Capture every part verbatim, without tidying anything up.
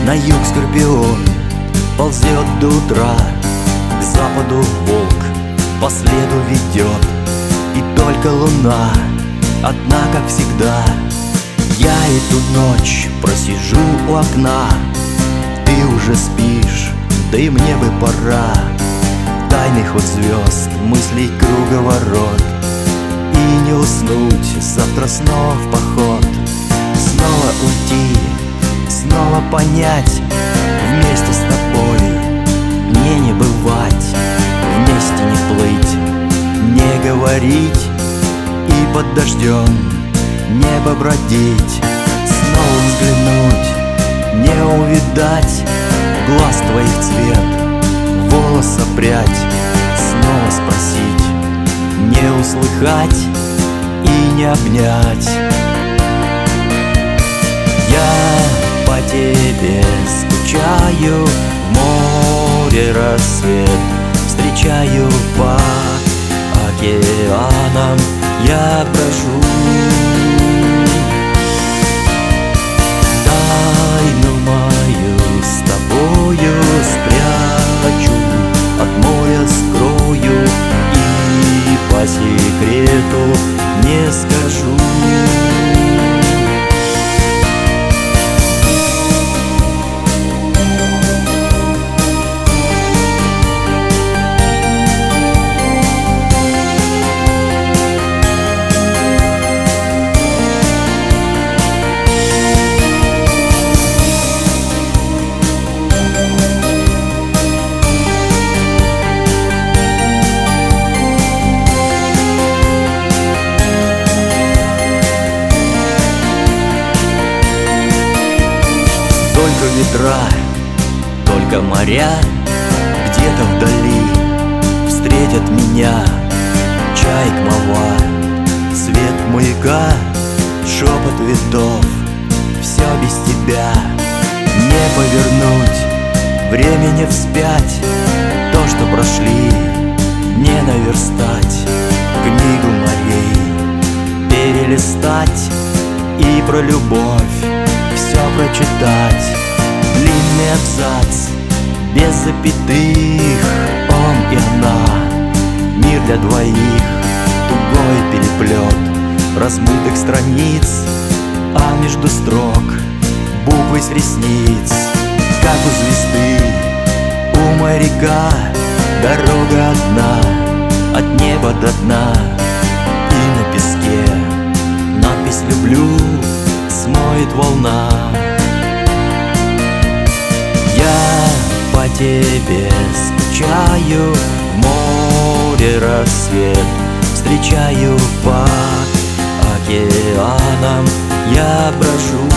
На юг скорпион ползет до утра, к западу волк по следу ведет. И только луна одна, как всегда. Я эту ночь просижу у окна. Ты уже спишь, да и мне бы пора. Тайный ход звезд, мыслей круговорот. И не уснуть, завтра снова в поход. Снова уйти, снова понять, вместе с тобой мне не бывать. Вместе не плыть, не говорить, и под дождем небо бродить. Снова взглянуть, не увидать глаз твоих цвет, волоса прядь. Снова спросить, не услыхать и не обнять. Я по тебе скучаю, в море рассвет встречаю, по океанам я брожу. Тайну мою с тобою спрячу, от моря скрою и по секрету не скажу. Только ветра, только моря, где-то вдали встретят меня. Чайк, молва, свет маяка, шепот ветров, все без тебя. Не повернуть, времени вспять, то, что прошли, не наверстать. Книгу моей перелистать и про любовь все прочитать. Длинный абзац, без запятых, он и она, мир для двоих, тугой переплет размытых страниц, а между строк буквы с ресниц. Как у звезды, у моряка дорога одна, от неба до дна. И на песке надпись «Люблю» смоет волна. Я по тебе скучаю, в море рассвет встречаю, по океанам я брожу.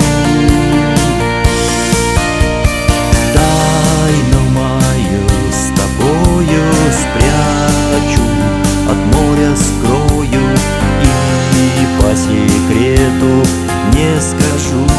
Тайну мою с тобою спрячу, от моря скрою и по секрету не скажу.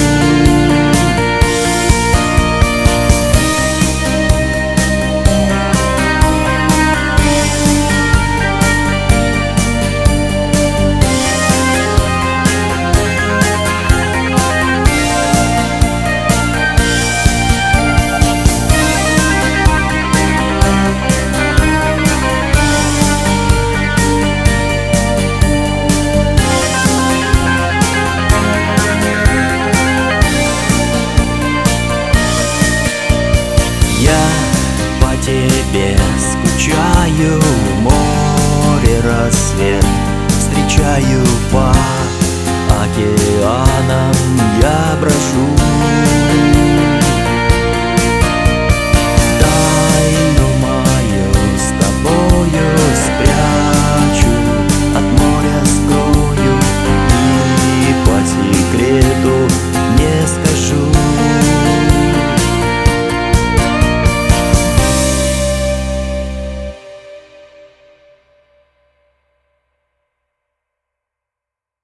Тебе скучаю, в море рассвет встречаю, по океанам я брожу.